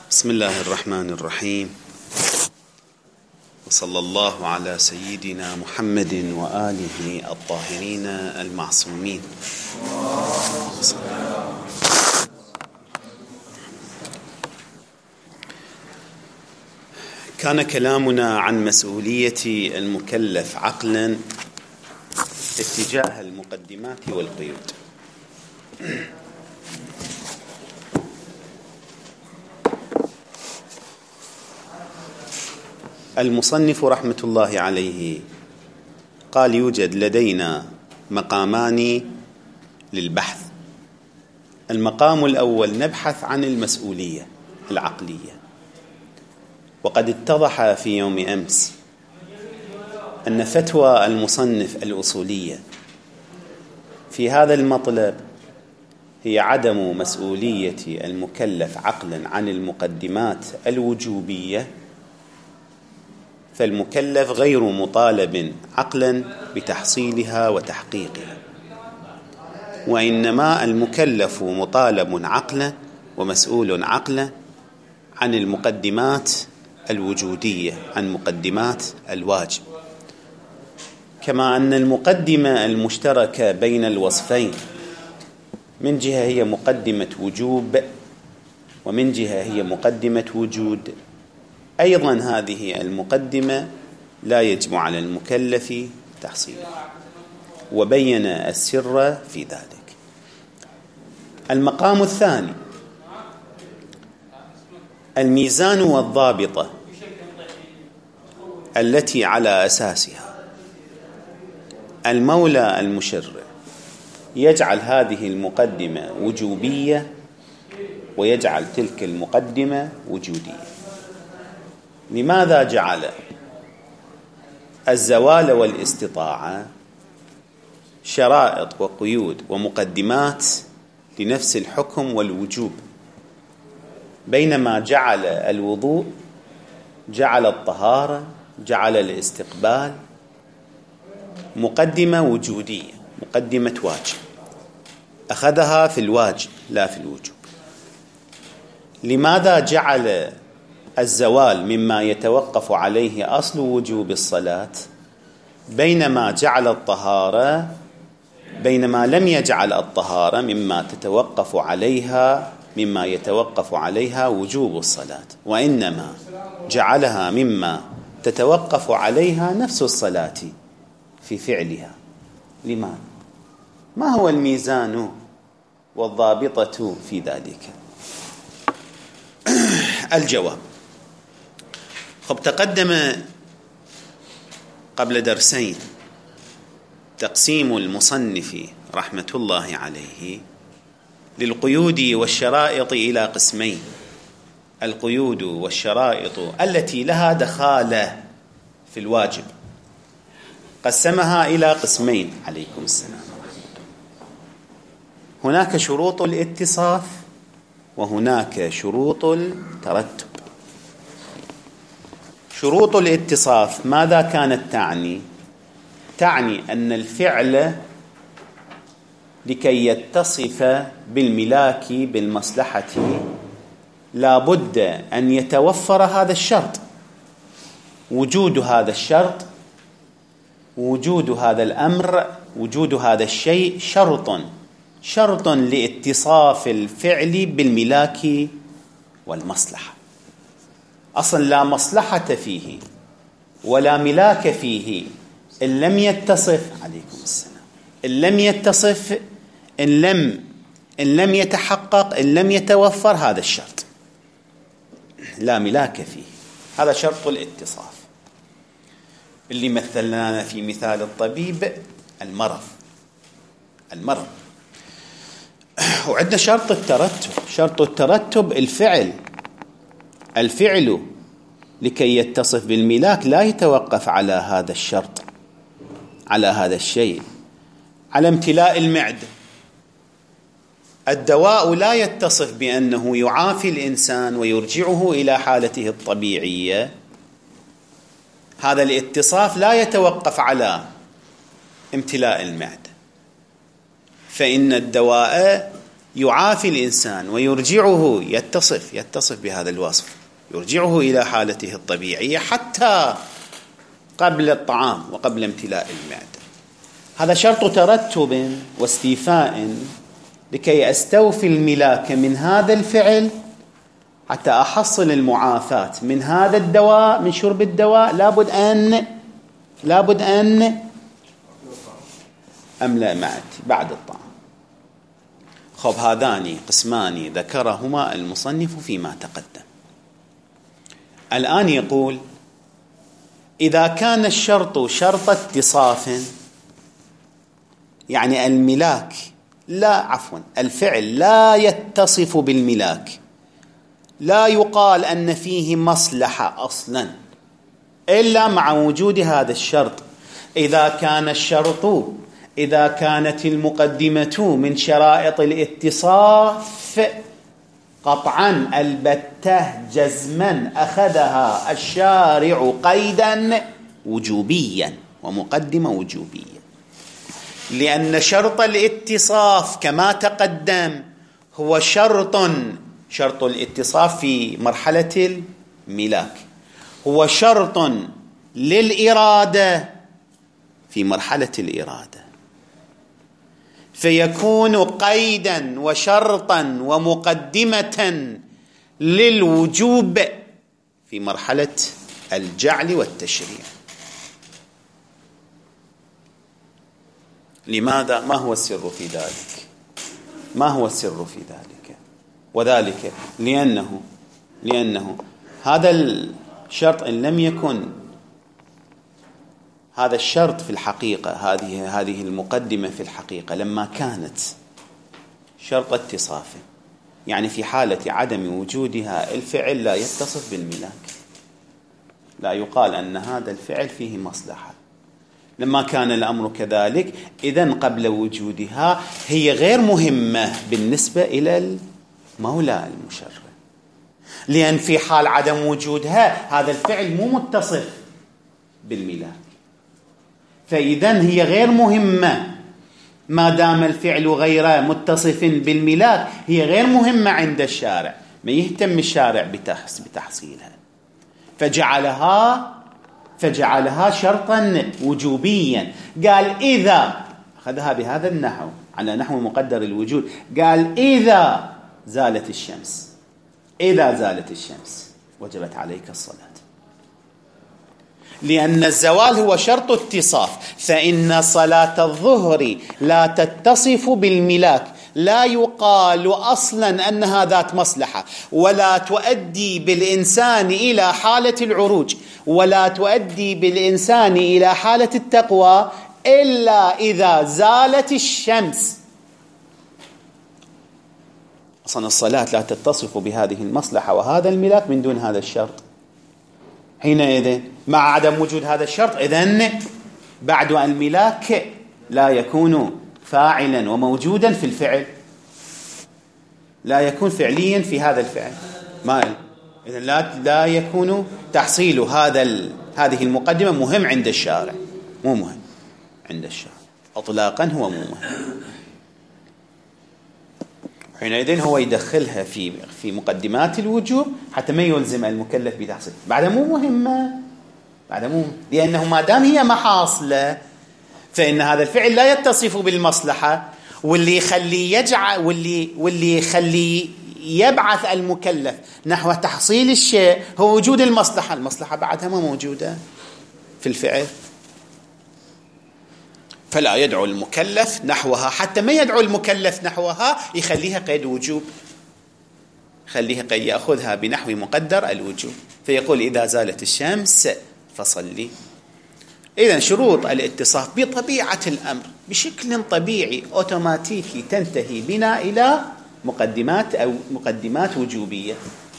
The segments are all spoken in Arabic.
بسم الله الرحمن الرحيم، وصلى الله على سيدنا محمد وآله الطاهرين المعصومين. كان كلامنا عن مسؤولية المكلف عقلا اتجاه المقدمات والقيود. المصنف رحمة الله عليه قال: يوجد لدينا مقامان للبحث. المقام الأول نبحث عن المسؤولية العقلية، وقد اتضح في يوم أمس أن فتوى المصنف الأصولية في هذا المطلب هي عدم مسؤولية المكلف عقلا عن المقدمات الوجوبية، فالمكلف غير مطالب عقلا بتحصيلها وتحقيقها، وإنما المكلف مطالب عقلا ومسؤول عقلا عن المقدمات الوجودية، عن مقدمات الواجب. كما أن المقدمة المشتركة بين الوصفين من جهة هي مقدمة وجوب، ومن جهة هي مقدمة وجود، أيضا هذه المقدمة لا يجب على المكلف تحصيلها، وبين السر في ذلك. المقام الثاني الميزان والضابطة التي على أساسها المولى المشرع يجعل هذه المقدمة وجوبية ويجعل تلك المقدمة وجودية. لماذا جعل الزوال والاستطاعة شرائط وقيود ومقدمات لنفس الحكم والوجوب، بينما جعل الوضوء، جعل الطهارة، جعل الاستقبال مقدمة وجودية، مقدمة واجب، أخذها في الواجب لا في الوجوب؟ لماذا جعل الزوال مما يتوقف عليه أصل وجوب الصلاة، بينما جعل الطهارة، بينما لم يجعل الطهارة مما يتوقف عليها وجوب الصلاة، وإنما جعلها مما تتوقف عليها نفس الصلاة في فعلها؟ لماذا؟ ما هو الميزان والضابطة في ذلك؟ الجواب: تقدم قبل درسين تقسيم المصنف رحمة الله عليه للقيود والشرائط إلى قسمين: القيود والشرائط التي لها دخالة في الواجب قسمها إلى قسمين. عليكم السلام. هناك شروط الاتصاف وهناك شروط الترتب. شروط الاتصاف ماذا كانت تعني؟ تعني أن الفعل لكي يتصف بالملاك بالمصلحة لا بد أن يتوفر هذا الشرط، وجود هذا الشرط، وجود هذا الأمر، وجود هذا الشيء شرط لاتصاف الفعل بالملاك والمصلحة. أصلا لا مصلحة فيه ولا ملاك فيه إن لم يتصف، عليكم السلام، إن لم يتصف، إن لم يتحقق، إن لم يتوفر هذا الشرط، لا ملاك فيه. هذا شرط الاتصاف اللي مثلنا في مثال الطبيب المرض. وعندنا شرط الترتب. شرط الترتب الفعل لكي يتصف بالملاك لا يتوقف على هذا الشرط، على هذا الشيء، على امتلاء المعدة. الدواء لا يتصف بأنه يعافي الإنسان ويرجعه إلى حالته الطبيعية. هذا الاتصاف لا يتوقف على امتلاء المعدة، فإن الدواء يعافي الإنسان ويرجعه يتصف بهذا الوصف، يرجعه إلى حالته الطبيعية حتى قبل الطعام وقبل امتلاء المعدة. هذا شرط ترتب واستيفاء لكي أستوفي الملاك من هذا الفعل حتى أحصل المعافاة من هذا الدواء، من شرب الدواء. لابد أن أملأ معدتي بعد الطعام. خب، هذان قسمان ذكرهما المصنف فيما تقدم. الآن يقول إذا كان الشرط شرط اتصاف، يعني الملاك الفعل لا يتصف بالملاك، لا يقال أن فيه مصلحة أصلا إلا مع وجود هذا الشرط. إذا كانت المقدمة من شرائط الاتصاف قطعا البتة جزما أخذها الشارع قيدا وجوبيا ومقدمة وجوبية، لأن شرط الاتصاف كما تقدم هو شرط الاتصاف في مرحلة الملاك، هو شرط للإرادة في مرحلة الإرادة، فيكون قيدا وشرطا ومقدمة للوجوب في مرحلة الجعل والتشريع. لماذا؟ ما هو السر في ذلك؟ وذلك لأنه هذا الشرط إن لم يكن هذا الشرط في الحقيقة، هذه المقدمة في الحقيقة لما كانت شرط اتصاف، يعني في حالة عدم وجودها الفعل لا يتصف بالملاك، لا يقال أن هذا الفعل فيه مصلحة. لما كان الأمر كذلك، إذن قبل وجودها هي غير مهمة بالنسبة إلى المولى المشرع، لأن في حال عدم وجودها هذا الفعل مو متصف بالملاك، فإذن هي غير مهمة. ما دام الفعل غير متصف بالملاك هي غير مهمة عند الشارع، ما يهتم الشارع بتحصيلها، فجعلها شرطا وجوبيا. قال إذا أخذها بهذا النحو على نحو مقدر الوجود، قال إذا زالت الشمس وجبت عليك الصلاة، لأن الزوال هو شرط اتصاف، فإن صلاة الظهر لا تتصف بالملاك، لا يقال أصلا أنها ذات مصلحة، ولا تؤدي بالإنسان إلى حالة العروج، ولا تؤدي بالإنسان إلى حالة التقوى إلا إذا زالت الشمس. أصلا الصلاة لا تتصف بهذه المصلحة وهذا الملاك من دون هذا الشرط. حينئذ مع عدم وجود هذا الشرط، إذن بعد الملاك لا يكون فاعلا وموجودا في الفعل، لا يكون فعليا في هذا الفعل، إذن لا يكون تحصيل هذه المقدمة مهم عند الشارع، مو مهم عند الشارع أطلاقا، هو مو مهم. حينئذ هو يدخلها في مقدمات الوجوب حتى ما يلزم المكلف بتحصيل، بعد مو مهمة، لأنه ما دام هي محاصلة فإن هذا الفعل لا يتصف بالمصلحة، واللي يخلي يبعث المكلف نحو تحصيل الشيء هو وجود المصلحة بعدها ما موجودة في الفعل، فلا يدعو المكلف نحوها، حتى ما يدعو المكلف نحوها يخليها قيد وجوب، يأخذها بنحو مقدر الوجوب، فيقول إذا زالت الشمس فصلي. إذن شروط الاتصاف بطبيعة الأمر بشكل طبيعي أوتوماتيكي تنتهي بنا إلى مقدمات وجوبية.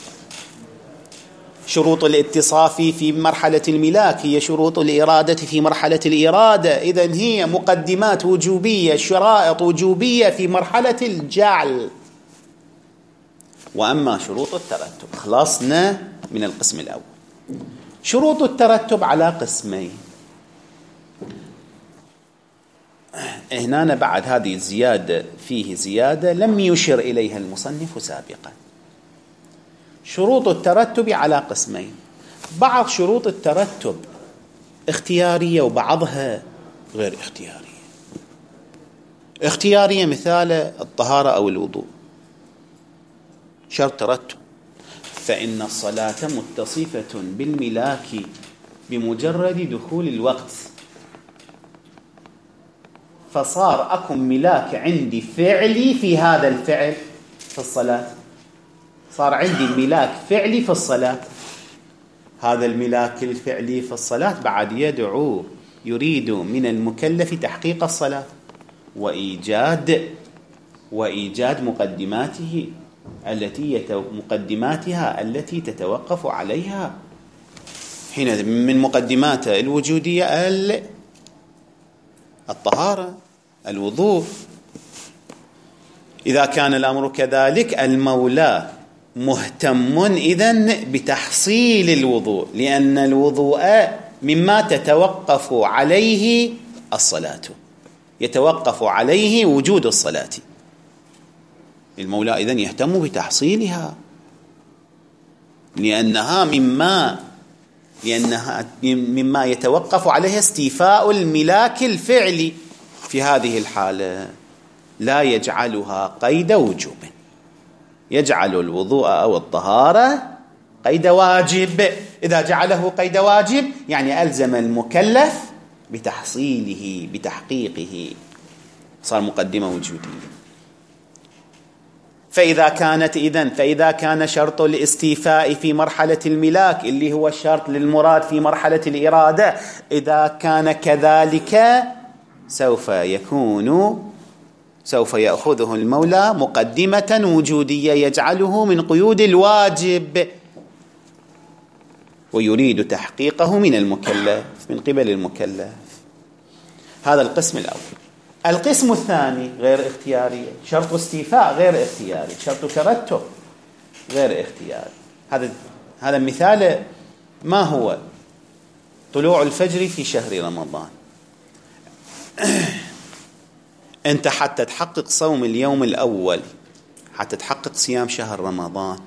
شروط الاتصاف في مرحلة الملاك هي شروط الإرادة في مرحلة الإرادة، إذن هي مقدمات وجوبية، شرائط وجوبية في مرحلة الجعل. وأما شروط الترتب، خلصنا من القسم الأول. شروط الترتب على قسمين: هنا بعد هذه الزيادة فيه زيادة لم يشر إليها المصنف سابقا. شروط الترتب على قسمين: بعض شروط الترتب اختيارية وبعضها غير اختيارية. اختيارية مثال الطهارة أو الوضوء، شرط ترتب، فإن الصلاة متصفة بالملاك بمجرد دخول الوقت، فصار أكو ملاك عندي فعلي في هذا الفعل في الصلاة، صار عندي ملاك فعلي في الصلاة. هذا الملاك الفعلي في الصلاة بعد يريد من المكلف تحقيق الصلاة وإيجاد مقدماتها التي تتوقف عليها. حين من مقدماته الوجودية الطهارة، الوضوء. إذا كان الأمر كذلك المولى مهتم إذن بتحصيل الوضوء، لأن الوضوء مما تتوقف عليه الصلاة، يتوقف عليه وجود الصلاة. المولى إذن يهتم بتحصيلها، لأنها مما يتوقف عليه استيفاء الملاك الفعلي. في هذه الحالة لا يجعلها قيد وجوب، يجعل الوضوء أو الطهارة قيد واجب. إذا جعله قيد واجب يعني ألزم المكلف بتحصيله بتحقيقه، صار مقدمة وجودية. فإذا كان شرط الاستيفاء في مرحلة الملاك اللي هو الشرط للمراد في مرحلة الإرادة، إذا كان كذلك سوف يأخذه المولى مقدمة وجودية يجعله من قيود الواجب، ويريد تحقيقه من قبل المكلف. هذا القسم الأول. القسم الثاني غير اختياري، شرط استيفاء غير اختياري، شرط ترتب غير اختياري. هذا مثال ما هو؟ طلوع الفجر في شهر رمضان. أنت حتى تحقق صوم اليوم الأول، حتى تحقق صيام شهر رمضان،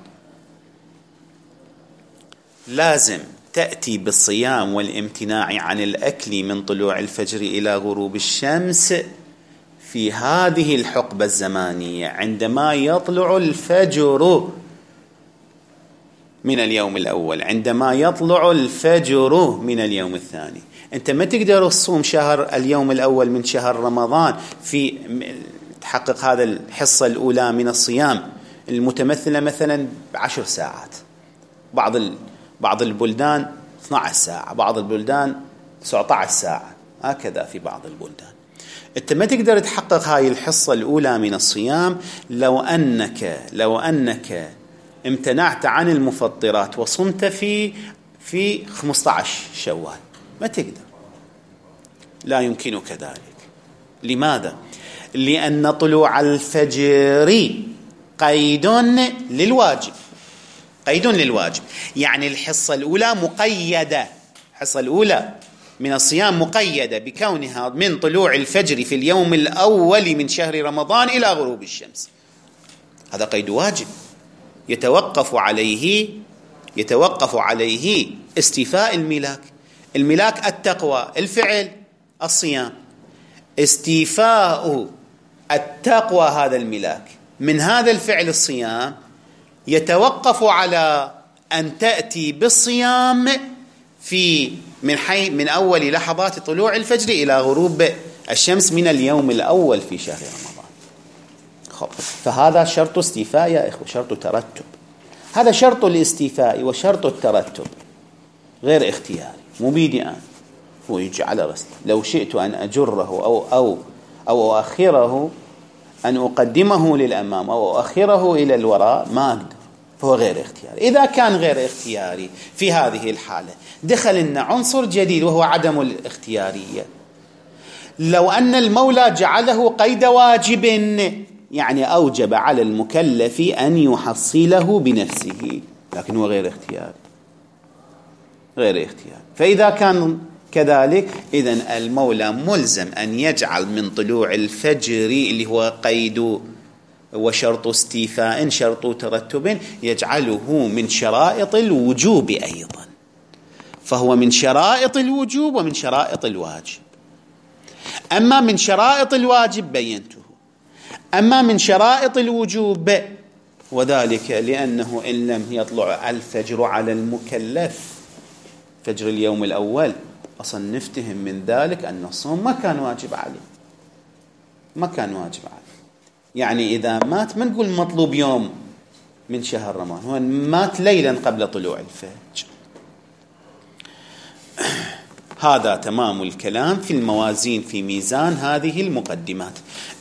لازم تأتي بالصيام والامتناع عن الأكل من طلوع الفجر إلى غروب الشمس في هذه الحقبة الزمانية، عندما يطلع الفجر من اليوم الأول، عندما يطلع الفجر من اليوم الثاني. أنت ما تقدر تصوم اليوم الأول من شهر رمضان في تحقق هذا الحصة الأولى من الصيام المتمثلة مثلا ب10 ساعات، بعض البلدان 12 ساعة، بعض البلدان 19 ساعة، هكذا في بعض البلدان. أنت ما تقدر تحقق هاي الحصة الأولى من الصيام لو أنك امتنعت عن المفطرات وصمت في 15 شوال، ما تقدر، لا يمكنك ذلك. لماذا؟ لأن طلوع الفجر قيد للواجب، يعني الحصة الأولى مقيدة، الحصة الأولى من الصيام مقيدة بكونها من طلوع الفجر في اليوم الأول من شهر رمضان إلى غروب الشمس. هذا قيد واجب يتوقف عليه استيفاء الملاك التقوى، الفعل الصيام. استيفاء التقوى هذا الملاك من هذا الفعل الصيام يتوقف على أن تأتي بالصيام من أول لحظات طلوع الفجر إلى غروب الشمس من اليوم الأول في شهر رمضان. فهذا شرط استيفاء يا إخوة، شرط ترتب. هذا شرط الاستيفاء وشرط الترتب غير اختياري، مو بيدي أنا ويجي على رسل. لو شئت أن أجره أو أؤخره، أن أقدمه للأمام أو أؤخره إلى الوراء، ما أقدر، فهو غير اختياري. إذا كان غير اختياري في هذه الحالة دخل لنا عنصر جديد وهو عدم الاختيارية. لو أن المولى جعله قيد واجب، يعني أوجب على المكلف أن يحصله بنفسه، لكن هو غير اختياري. فإذا كان كذلك إذن المولى ملزم أن يجعل من طلوع الفجر اللي هو قيد وشرط استيفاء شرط ترتب يجعله من شرائط الوجوب أيضا، فهو من شرائط الوجوب ومن شرائط الواجب. أما من شرائط الواجب بينته، أما من شرائط الوجوب وذلك لأنه إن لم يطلع الفجر على المكلف فجر اليوم الأول أصلا نفتهم من ذلك أن الصوم ما كان واجب عليه، ما كان واجب عليه. يعني إذا مات ما نقول مطلوب يوم من شهر رمضان، هو مات ليلا قبل طلوع الفجر. هذا تمام الكلام في الموازين في ميزان هذه المقدمات.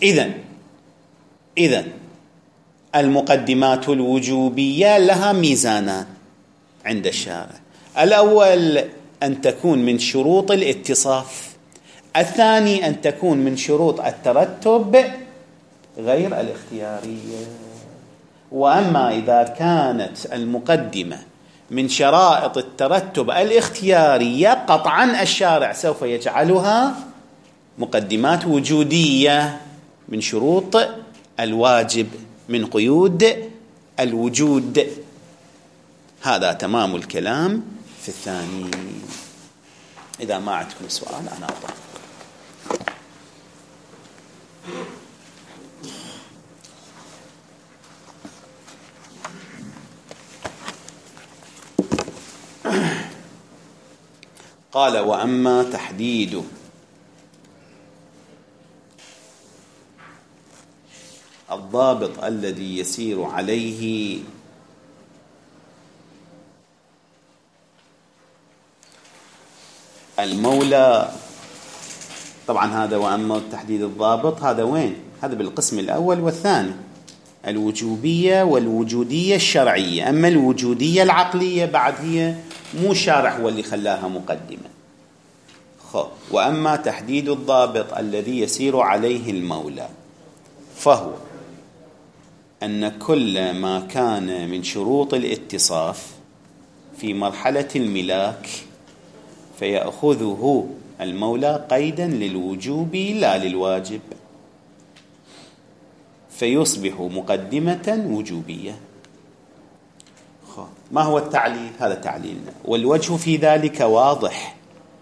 إذن المقدمات الوجوبية لها ميزانان عند الشارع. الأول أن تكون من شروط الاتصاف، الثاني أن تكون من شروط الترتب غير الاختيارية. وأما إذا كانت المقدمة من شرائط الترتب الاختيارية قطعا الشارع سوف يجعلها مقدمات وجودية من شروط الواجب، من قيود الوجود. هذا تمام الكلام في الثاني. إذا ما عندكم سؤال أنا أطلع. قال: وأما تحديد الضابط الذي يسير عليه المولى، طبعا هذا وأما تحديد الضابط هذا وين؟ هذا بالقسم الأول والثاني، الوجوبية والوجودية الشرعية. أما الوجودية العقلية بعد هي مو شارع هو اللي خلاها مقدمة. وأما تحديد الضابط الذي يسير عليه المولى فهو أن كل ما كان من شروط الاتصاف في مرحلة الملاك فيأخذه المولى قيدا للوجوب لا للواجب، فيصبح مقدمة وجوبية. ما هو التعليل؟ هذا تعليلنا، والوجه في ذلك واضح،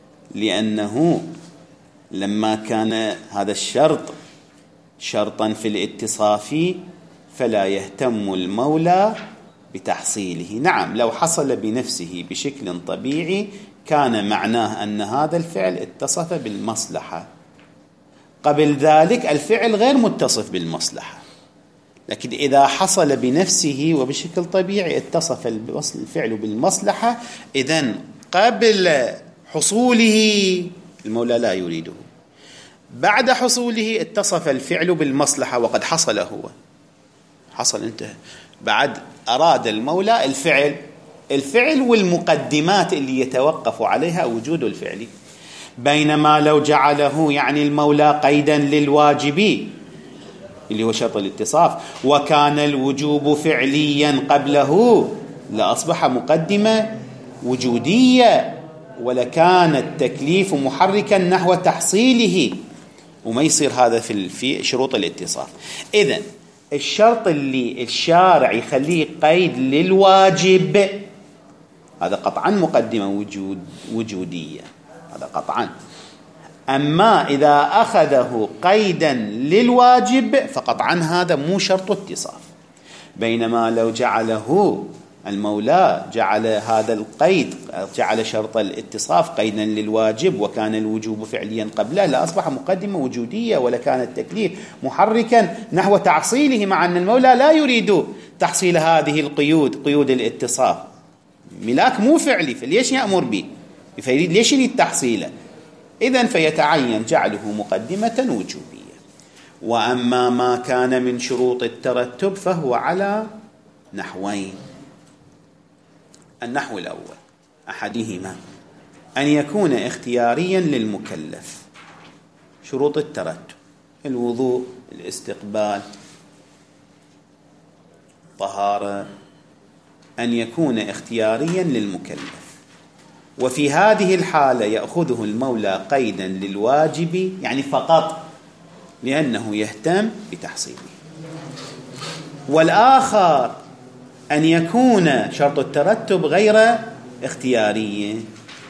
لأنه لما كان هذا الشرط شرطا في الاتصاف فلا يهتم المولى بتحصيله. نعم لو حصل بنفسه بشكل طبيعي كان معناه أن هذا الفعل اتصف بالمصلحة، قبل ذلك الفعل غير متصف بالمصلحة. لكن إذا حصل بنفسه وبشكل طبيعي اتصف الفعل بالمصلحة، إذن قبل حصوله المولى لا يريده، بعد حصوله اتصف الفعل بالمصلحة وقد حصل، هو حصل انتهى. بعد أراد المولى الفعل والمقدمات اللي يتوقف عليها وجود الفعل. بينما لو جعله يعني المولى قيدا للواجب اللي هو شرط الاتصاف وكان الوجوب فعليا قبله لأصبح مقدمة وجودية، ولكان التكليف محركا نحو تحصيله، وما يصير هذا في شروط الاتصاف. إذن الشرط اللي الشارع يخليه قيد للواجب هذا قطعا مقدمة وجودية، هذا قطعا. أما إذا أخذه قيدا للواجب فقطعا هذا مو شرط اتصاف. بينما لو جعله المولى جعل هذا القيد، جعل شرط الاتصاف قيدا للواجب وكان الوجوب فعليا قبله لأصبح مقدمة وجودية، ولكان التكليف محركا نحو تحصيله، مع أن المولى لا يريد تحصيل هذه القيود، قيود الاتصاف. ملاك مو فعلي فليش يأمر به؟ ليش يريد تحصيله؟ إذن فيتعين جعله مقدمة وجوبية. وأما ما كان من شروط الترتب فهو على نحوين. النحو الأول أحدهما أن يكون اختياريا للمكلف، شروط الترتب الوضوء، الاستقبال، طهارة، أن يكون اختياريا للمكلف. وفي هذه الحالة يأخذه المولى قيدا للواجب، يعني فقط لأنه يهتم بتحصيله. والآخر أن يكون شرط الترتب غير اختياري،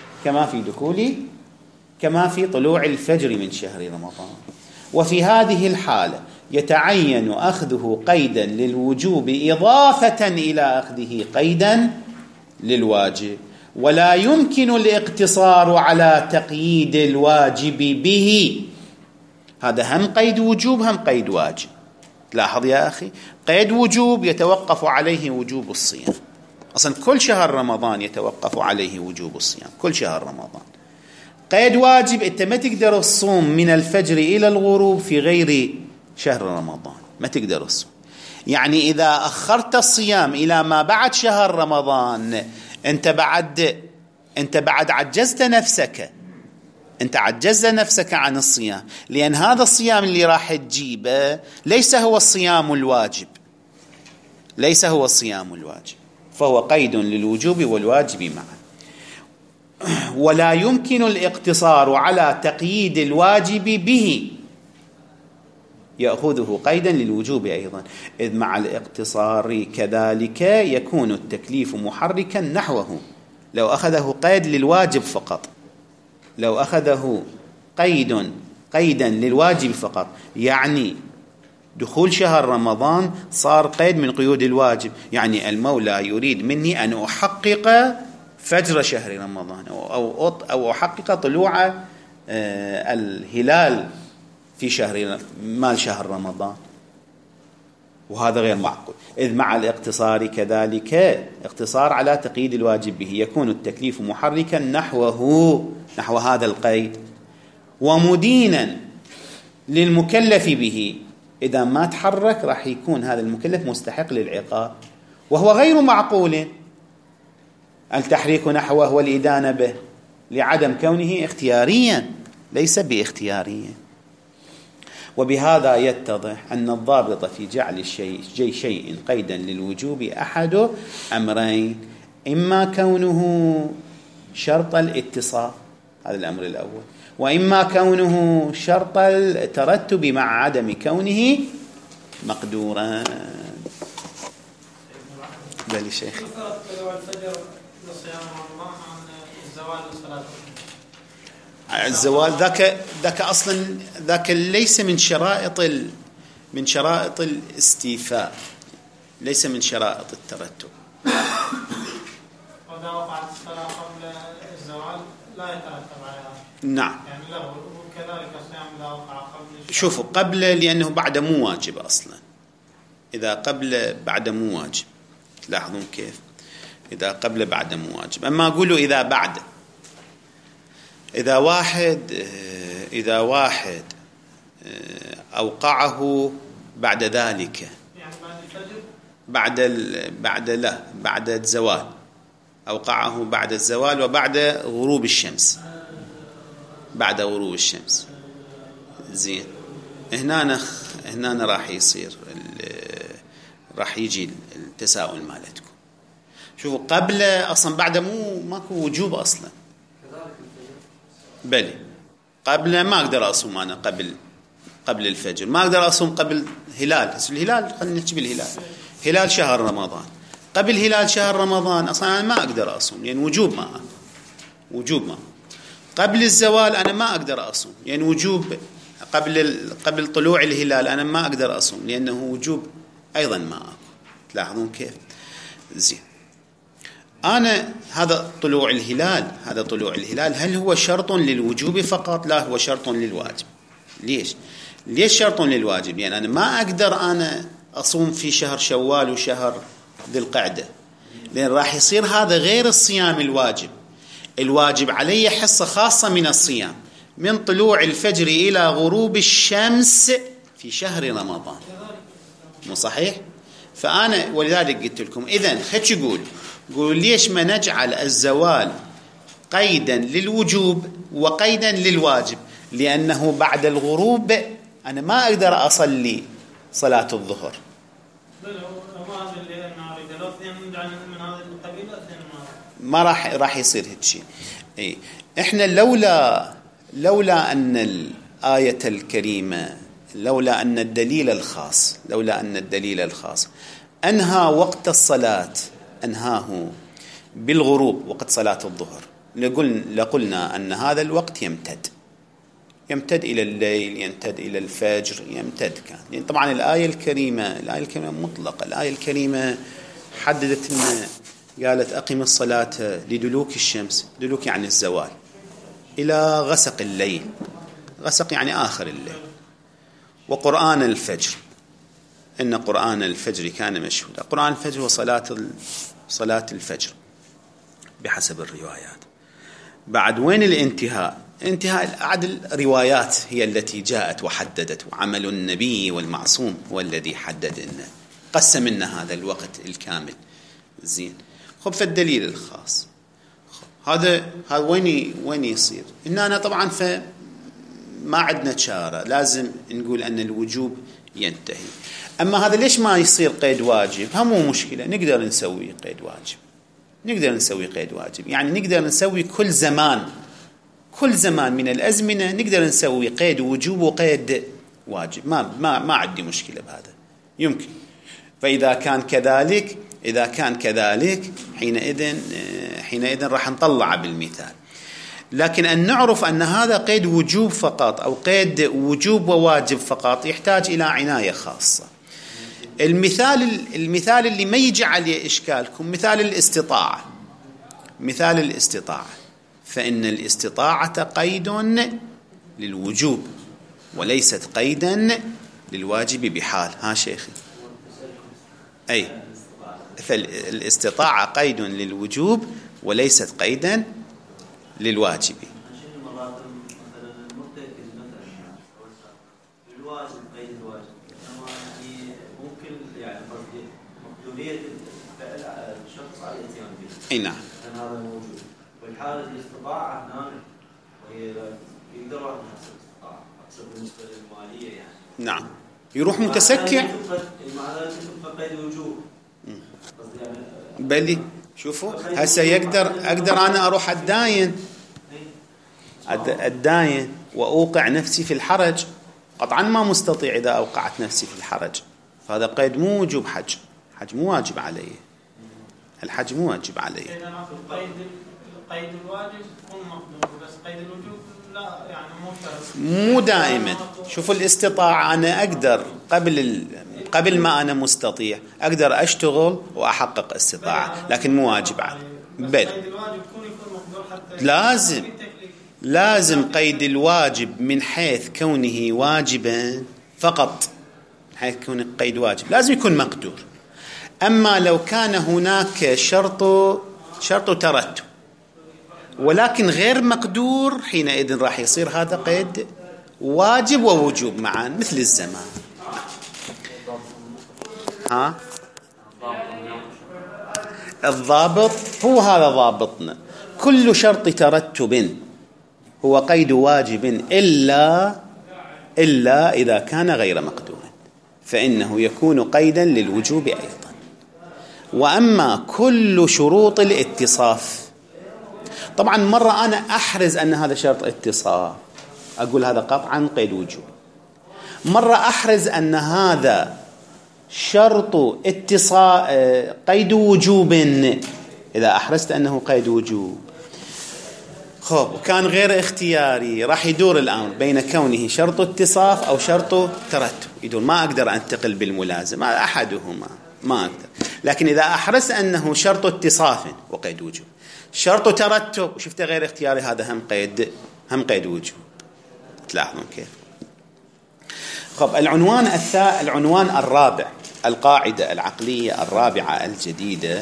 كما في طلوع الفجر من شهر رمضان. وفي هذه الحالة يتعين أخذه قيدا للوجوب إضافة إلى أخذه قيدا للواجب، ولا يمكن الاقتصار على تقييد الواجب به. هذا هم قيد وجوب هم قيد واجب. لاحظ يا أخي، قيد وجوب يتوقف عليه وجوب الصيام، أصلا كل شهر رمضان يتوقف عليه وجوب الصيام، كل شهر رمضان. قيد واجب أنت ما تقدر الصوم من الفجر إلى الغروب في غير شهر رمضان، ما تقدر الصوم. يعني إذا أخرت الصيام إلى ما بعد شهر رمضان أنت بعد عجزت نفسك، أنت عجزت نفسك عن الصيام، لأن هذا الصيام اللي راح تجيبه ليس هو الصيام الواجب، فهو قيد للوجوب والواجب معا. ولا يمكن الاقتصار على تقييد الواجب به، يأخذه قيدا للوجوب أيضا، إذ مع الاقتصار كذلك يكون التكليف محركا نحوه. لو أخذه قيد للواجب فقط، لو أخذه قيدا للواجب فقط، يعني دخول شهر رمضان صار قيد من قيود الواجب، يعني المولى يريد مني أن أحقق فجر شهر رمضان أو أحقق طلوع الهلال في شهر رمضان، وهذا غير معقول. إذ مع الاقتصار كذلك اقتصار على تقييد الواجب به يكون التكليف محركا نحو هذا القيد، ومدينا للمكلف به. إذا ما تحرك راح يكون هذا المكلف مستحق للعقاب، وهو غير معقول التحريك نحوه والإدانة به لعدم كونه اختياريا، ليس باختياريا. وبهذا يتضح أن الضابط في جعل شيء قيدا للوجوب أحد أمرين: إما كونه شرط الاتصال، هذا الأمر الأول، وإما كونه شرط الترتب مع عدم كونه مقدورا. بل شيخ الزوال ذاك أصلا ذاك ليس من شرائط الاستيفاء، ليس من شرائط الترتب. وإذا وقعت الصلاة قبل الزوال لا يترتب عليها. نعم. يعني له وكذلك الصيام إذا وقع قبل. شوفوا قبل لأنه بعد مو واجب أصلا، إذا قبل بعد مو واجب، تلاحظون كيف؟ إذا قبل بعد مو واجب. أما أقولوا إذا بعد، إذا واحد أوقعه بعد ذلك، يعني بعد الفجر، بعد الزوال، أوقعه بعد الزوال وبعد غروب الشمس، بعد غروب الشمس، زين، هنا راح يجي التساؤل مالتكم. شوفوا قبل أصلا بعد ماكو وجوب أصلا. بلي قبل ما أقدر أصوم أنا قبل الفجر، ما أقدر أصوم قبل الهلال خلينا نحكي بالهلال، هلال شهر رمضان. قبل هلال شهر رمضان أصلا أنا ما أقدر أصوم لأن وجوب ما. قبل الزوال أنا ما أقدر أصوم لأن وجوب. قبل طلوع الهلال أنا ما أقدر أصوم لأنه وجوب أيضا ما أكو. تلاحظون كيف؟ زين. أنا هذا طلوع الهلال هل هو شرط للوجوب فقط؟ لا، هو شرط للواجب. ليش شرط للواجب؟ يعني أنا ما أقدر أنا أصوم في شهر شوال وشهر ذي القعدة، لأن راح يصير هذا غير الصيام الواجب علي حصة خاصة من الصيام من طلوع الفجر إلى غروب الشمس في شهر رمضان، مو صحيح؟ فأنا ولذلك قلت لكم إذن خدش قولوا ليش ما نجعل الزوال قيدا للوجوب وقيدا للواجب؟ لأنه بعد الغروب أنا ما أقدر أصلي صلاة الظهر، ما راح يصير هيك شيء. احنا لولا ان الآية الكريمة، لولا أن الدليل الخاص أنهى وقت الصلاة، أنهاه بالغروب وقت صلاة الظهر، لقلنا أن هذا الوقت يمتد إلى الليل، يمتد إلى الفجر، يمتد كان. يعني طبعا الآية الكريمة مطلقة. الآية الكريمة حددت قالت أقم الصلاة لدلوك الشمس، دلوك يعني الزوال، إلى غسق الليل، غسق يعني آخر الليل، وقرآن الفجر، إن قرآن الفجر كان مشهودا. قرآن الفجر هو صلاة الفجر بحسب الروايات. بعد وين الانتهاء؟ عد الروايات هي التي جاءت وحددت، وعمل النبي والمعصوم هو الذي حدد لنا، قسم لنا هذا الوقت الكامل. زين، خب فالدليل الخاص هذا وين يصير؟ إننا طبعا ما عندنا شارة، لازم نقول أن الوجوب ينتهي. أما هذا ليش ما يصير قيد واجب؟ هم مو مشكلة، نقدر نسوي قيد واجب، يعني نقدر نسوي كل زمان من الأزمنة نقدر نسوي قيد وجوب وقيد واجب، ما عندي مشكلة بهذا، يمكن. فإذا كان كذلك حينئذ راح نطلع بالمثال. لكن أن نعرف أن هذا قيد وجوب فقط أو قيد وجوب وواجب فقط يحتاج إلى عناية خاصة. المثال اللي ما يجي عليه إشكالكم مثال الاستطاعة، فإن الاستطاعة قيد للوجوب وليست قيدا للواجب بحال. ها شيخي؟ أي، فالاستطاعة قيد للوجوب وليست قيدا للواجب. اي نعم. هذا موجود. والحالة الاستطاعة هنا يقدر واحد يحسب الاستطاعة حسب بالنسبة للمالية يعني. نعم. يروح متسكع. معناته تبقى قيد وجوب. بلي شوفوا هسه أقدر أنا أروح أتداين وأوقع نفسي في الحرج. قطعا ما مستطيع إذا أوقعت نفسي في الحرج، فهذا قيد مو وجوب حج مو واجب علي، الحج مو واجب علي. قيد الواجب يكون مقدور، بس قيد الوجوب لا، يعني مو دائما. شوفوا الاستطاعة أنا أقدر قبل ما أنا مستطيع أقدر أشتغل وأحقق استطاعة، لكن مو واجب علي. بل لازم قيد الواجب من حيث كونه واجبا فقط، من حيث كونه قيد واجب لازم يكون مقدور. أما لو كان هناك شرط ترتب ولكن غير مقدور، حينئذ راح يصير هذا قيد واجب ووجوب معا مثل الزمان. ها؟ الضابط هو هذا ضابطنا، كل شرط ترتب هو قيد واجب إلا إذا كان غير مقدور، فإنه يكون قيدا للوجوب أيضا. وأما كل شروط الاتصاف، طبعا مرة أنا أحرز أن هذا شرط اتصاف، أقول هذا قطعا قيد وجوب. مرة أحرز أن هذا شرط قيد وجوب، إذا أحرزت أنه قيد وجوب خب وكان غير اختياري، راح يدور الأمر بين كونه شرط اتصاف أو شرط ترتب، يدور. ما أقدر أنتقل بالملازم، أحدهما ما أقدر. لكن إذا أحرز أنه شرط اتصاف وقيد وجوب، شرط ترتب وشفت غير اختياري، هذا هم قيد وجوب. تلاحظون كيف؟ خب العنوان الرابع، القاعدة العقلية الرابعة الجديدة،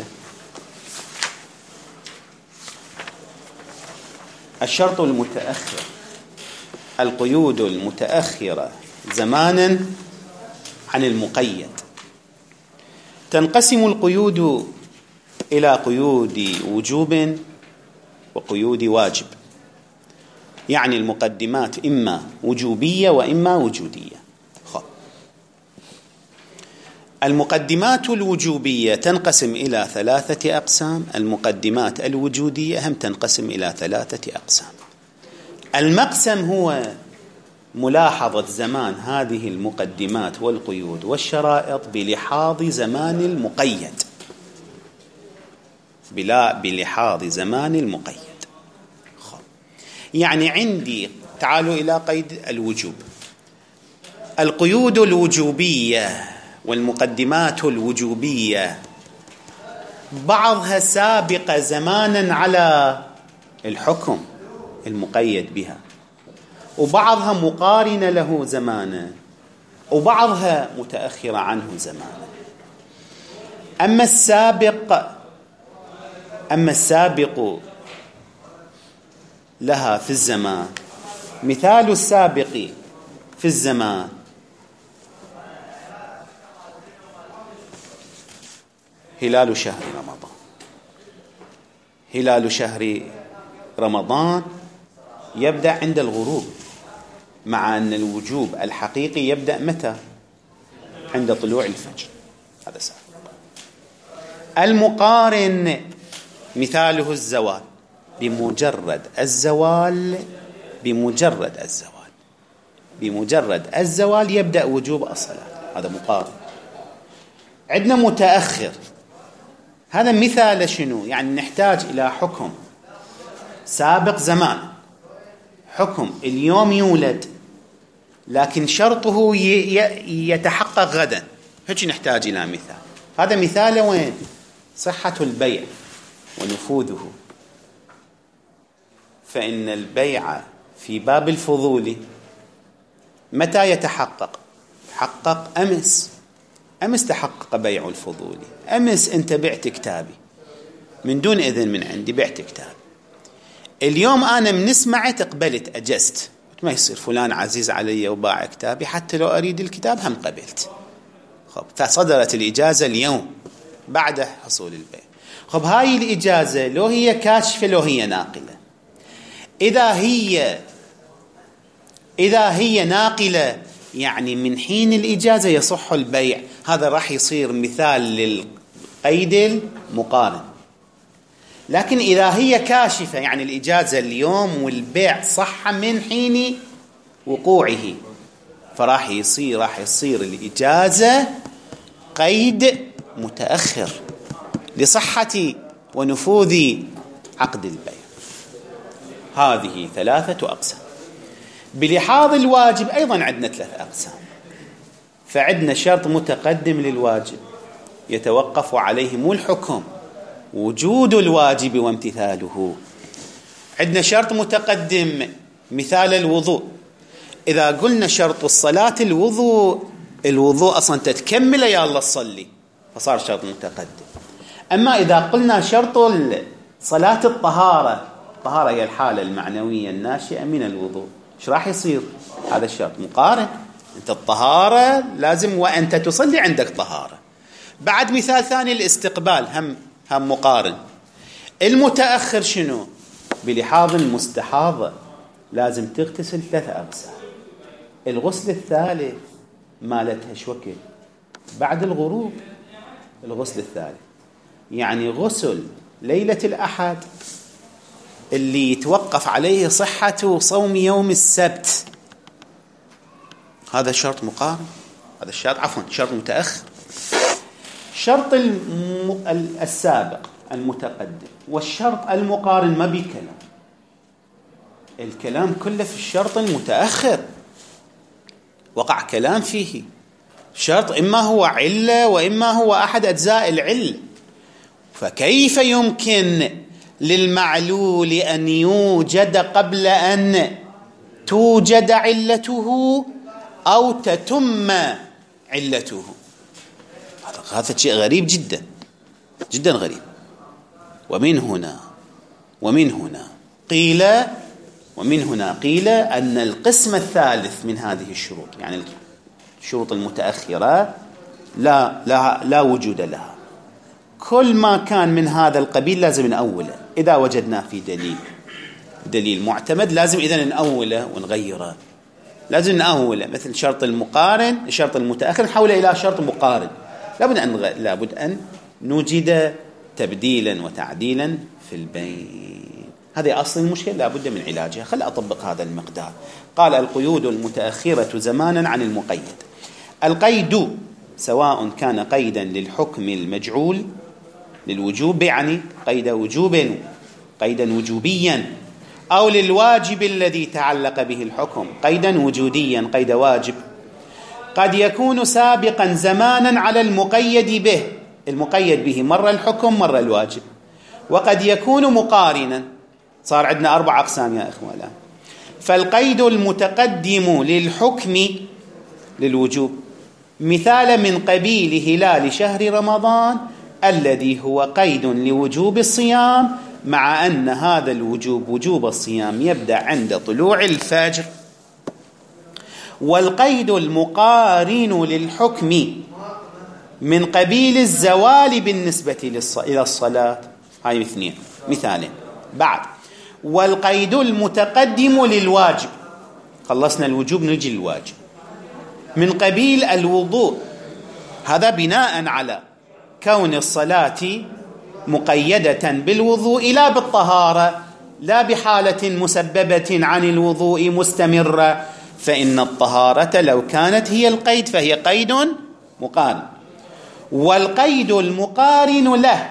الشرط المتأخر، القيود المتأخرة زمانا عن المقيد. تنقسم القيود إلى قيود وجوب وقيود واجب، يعني المقدمات إما وجوبية وإما وجودية. المقدمات الوجوبية تنقسم إلى 3 أقسام، المقدمات الوجودية هم تنقسم إلى 3 أقسام. المقسم هو ملاحظة زمان هذه المقدمات والقيود والشرائط بلحاظ زمان المقيد، بلحاظ زمان المقيد. يعني عندي، تعالوا إلى قيد الوجوب، القيود الوجوبية والمقدمات الوجوبية بعضها سابقة زمانا على الحكم المقيد بها، وبعضها مقارنة له زمانا، وبعضها متأخرة عنه زمانا. أما السابق لها في الزمان، مثال السابق في الزمان هلال شهر رمضان. هلال شهر رمضان يبدأ عند الغروب، مع أن الوجوب الحقيقي يبدأ متى؟ عند طلوع الفجر. هذا سابق. المقارن مثاله الزوال، بمجرد الزوال يبدأ وجوب الصلاة، هذا مقارن. عندنا متأخر، هذا مثال شنو؟ يعني نحتاج إلى حكم سابق زمان، حكم اليوم يولد لكن شرطه يتحقق غدا، هيك نحتاج إلى مثال. هذا مثال وين؟ صحة البيع ونفوذه. فإن البيع في باب الفضول متى يتحقق؟ تحقق أمس تحقق بيع الفضول. أمس أنت بعت كتابي من دون إذن من عندي، بعت كتابي. اليوم أنا من سمعت قبلت، أجزت، ما يصير فلان عزيز علي وباع كتابي، حتى لو أريد الكتاب هم قبلت. فصدرت الإجازة اليوم بعد حصول البيع. هاي الإجازة لو هي كاشفة لو هي ناقلة. إذا هي ناقلة يعني من حين الإجازة يصح البيع، هذا راح يصير مثال للقيد المقارن. لكن إذا هي كاشفة يعني الإجازة اليوم والبيع صح من حين وقوعه، فراح يصير الإجازة قيد متأخر لصحة ونفوذ عقد البيع. هذه 3 أقسام. بلحاظ الواجب أيضا عندنا 3 أقسام. فعندنا شرط متقدم للواجب يتوقف عليه مو الحكم، وجود الواجب وامتثاله. عندنا شرط متقدم مثال الوضوء. إذا قلنا شرط الصلاة الوضوء أصلا تتكمل يا الله تصلي، فصار شرط متقدم. أما إذا قلنا شرط صلاة الطهارة هي الحالة المعنوية الناشئة من الوضوء، ايش راح يصير؟ هذا الشرط مقارن. أنت الطهارة لازم وأنت تصلي عندك طهارة. بعد مثال ثاني الاستقبال هم مقارن. المتأخر شنو؟ بلحاظ المستحاضة لازم تغتسل 3 أغسال. الغسل الثالث مالتها شوكة بعد الغروب. الغسل الثالث يعني غسل ليلة الأحد اللي يتوقف عليه صحة صوم يوم السبت، هذا شرط مقارن. هذا شرط متأخر. شرط السابق المتقدم والشرط المقارن ما بكلام، الكلام كله في الشرط المتأخر، وقع كلام فيه. شرط إما هو علة وإما هو أحد أجزاء العلة. فكيف يمكن للمعلول أن يوجد قبل أن توجد علته أو تتم علته؟ هذا شيء غريب جدا جدا غريب. ومن هنا قيل أن القسم الثالث من هذه الشروط، يعني الشروط المتأخرة لا وجود لها. كل ما كان من هذا القبيل لازم نأوله. إذا وجدناه في دليل معتمد لازم إذا نأوله ونغيره. لازم نأوله مثل شرط المقارن، شرط المتأخر نحوله إلى شرط مقارن. لابد أن نوجد تبديلا وتعديلا في البين. هذه أصل المشكلة لابد من علاجها. خل أطبق هذا المقدار. قال القيود المتأخرة زمانا عن المقيد. القيد سواء كان قيدا للحكم المجعول للوجوب، يعني قيدا وجوبيا، أو للواجب الذي تعلق به الحكم قيدا وجوديا قيد واجب، قد يكون سابقا زمانا على المقيد به، المقيد به مرة الحكم مرة الواجب، وقد يكون مقارنا. صار عندنا 4 أقسام يا إخوة الآن. فالقيد المتقدم للحكم للوجوب مثال من قبيل هلال شهر رمضان الذي هو قيد لوجوب الصيام، مع أن هذا الوجوب وجوب الصيام يبدأ عند طلوع الفجر. والقيد المقارن للحكم من قبيل الزوال بالنسبة إلى الصلاة. هاي 2 مثالين. بعد والقيد المتقدم للواجب، خلصنا الوجوب نجي الواجب، من قبيل الوضوء، هذا بناء على كون الصلاة مقيدة بالوضوء لا بالطهارة، لا بحالة مسببة عن الوضوء مستمرة، فإن الطهارة لو كانت هي القيد فهي قيد مقارن. والقيد المقارن له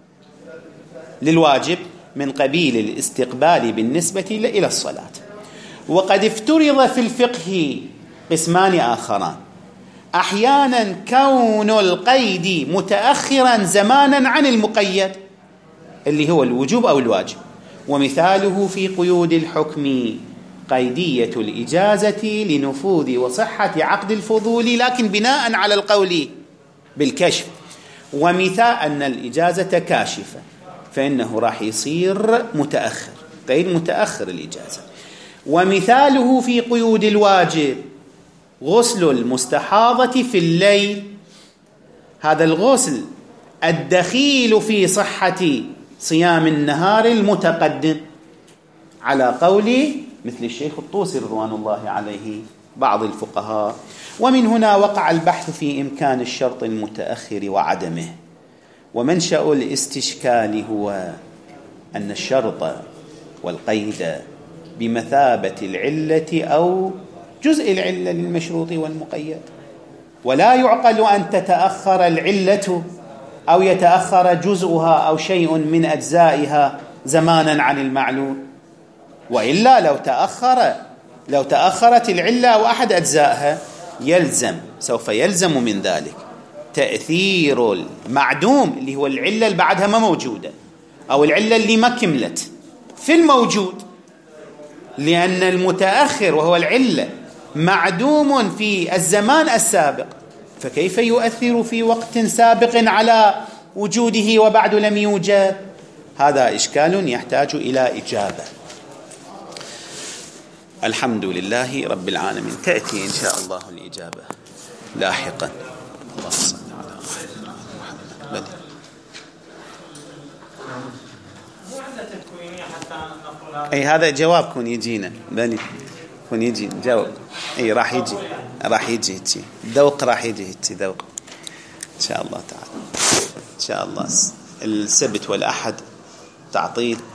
للواجب من قبيل الاستقبال بالنسبة إلى الصلاة. وقد افترض في الفقه قسمان آخران: أحيانا كون القيد متأخرا زمانا عن المقيد اللي هو الوجوب أو الواجب، ومثاله في قيود الحكم قيدية الإجازة لنفوذ وصحة عقد الفضول لكن بناء على القول بالكشف، ومثال أن الإجازة كاشفة فإنه راح يصير متأخر، قيد متأخر الإجازة. ومثاله في قيود الواجب غسل المستحاضة في الليل، هذا الغسل الدخيل في صحة صيام النهار المتقدم على قول مثل الشيخ الطوسي رضوان الله عليه بعض الفقهاء. ومن هنا وقع البحث في إمكان الشرط المتأخر وعدمه. ومنشأ الاستشكال هو أن الشرط والقيد بمثابة العلة أو جزء العلة للمشروط والمقيد، ولا يعقل أن تتأخر العلة أو يتأخر جزءها أو شيء من أجزائها زمانا عن المعلول، وإلا لو تأخرت العلة أو أحد أجزائها سوف يلزم من ذلك تأثير المعدوم اللي هو العلة اللي بعدها ما موجودة أو العلة اللي ما كملت في الموجود، لأن المتأخر وهو العلة معدوم في الزمان السابق، فكيف يؤثر في وقت سابق على وجوده وبعد لم يوجد؟ هذا إشكال يحتاج إلى إجابة. الحمد لله رب العالمين. تأتي إن شاء الله الإجابة لاحقا. اللهم صل على محمد. مو عندنا تكوينية حتى نقول هذا. أي هذا جوابكم يجينا بني كون يجي جواب. أي راح يجي ذوق راح يجي ذوق إن شاء الله تعالى. إن شاء الله السبت والأحد تعطيل